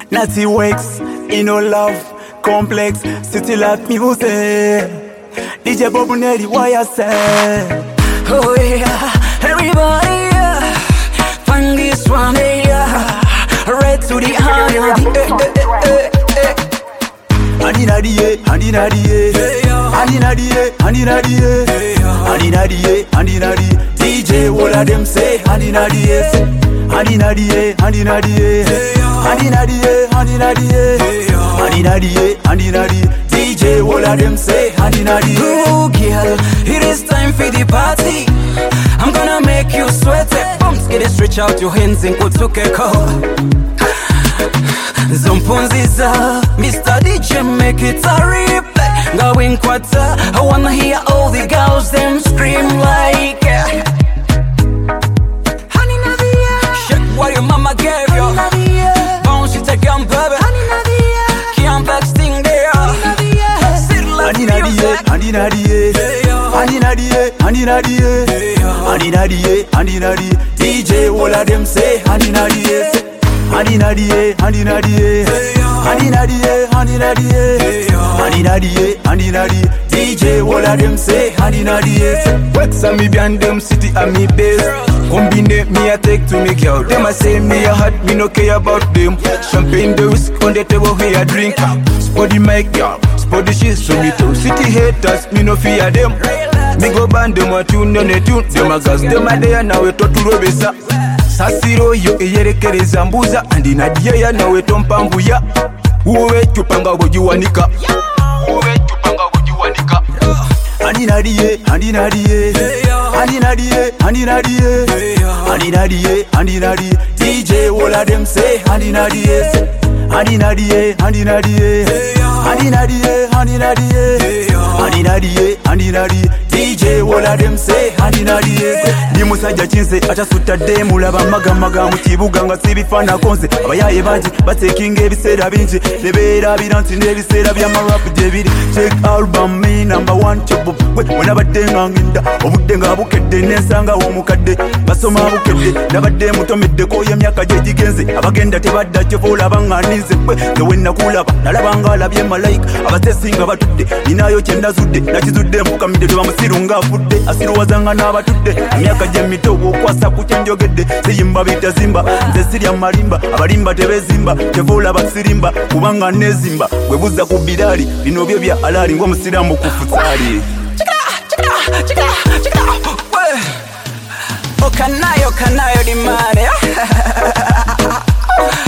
Natty Wax, love, complex, city like music. DJ Bobunelli, why I say? Oh yeah, everybody, find this one, red to the eye. DJ, all of them say, DJ, all of them say, Oh girl, it is time for the party. I'm gonna make you sweat it. Bumps, get it, stretch out your hands and go to Keko. Zompunziza, Mr. DJ, make it a replay. Going quarter, I wanna hear all the girls them scream like Honey Nadia, shake what your mama gave you. Bounce it again, baby. Can't back sting there. Sit like music. DJ, all of them say, DJ, all of them say, Wax a me band them city a me base. Combine me a take to make out. Them a say me a hot, me no care about them. Champagne the whisk on the table here drink. Spotty mic girl, spotty shit so me too. City haters, me no fear them. Me go band them a tune on a tune. Them a gas, them a there now we talk to Robesa. Sasiro yo eyerekereza mbuza andi nadia ya nawe tompambuya uwe tupanga gojiwanika DJ, all of them say, DJ, all of them say, Ndi musajja chinze atasutadde mulaba magamaga mu kibuga nga sibifana konze abayaye bangi batekinga ebiseera bingi nebeera biranti n'ebiseera by'amarap gyebiri. Check album me #1 chobo wenabadde nga nginda obudde nga bukedde nensanga w'omukadde basoma bukedde nabadde mutomeddeko y'emyaka gye gigenze abagenda tebadda kyevola baŋŋanize nze wennakulaba nalaba alabye malayika abatesinga batudde ninayo kyennazudde nakizudde mfukamidde tebamusiru ng'afudde asiruwazanga n'abatudde emyaka gye mito okwasa ku kyenjogedde siyimba bitazimba nze sirya malimba abalimba tebezimba tevola basirimba kubanga nezimba bwebuza ku biraali bino byo bya alali ng'omusiramu ku futsali. Okanayo di mane.